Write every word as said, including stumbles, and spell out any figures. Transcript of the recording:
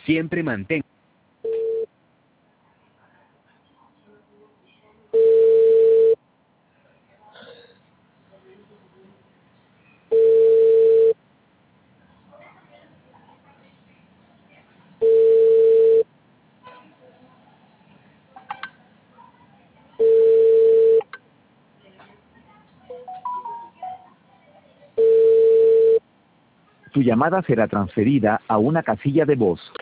Siempre mantén. Tu llamada será transferida a una casilla de voz.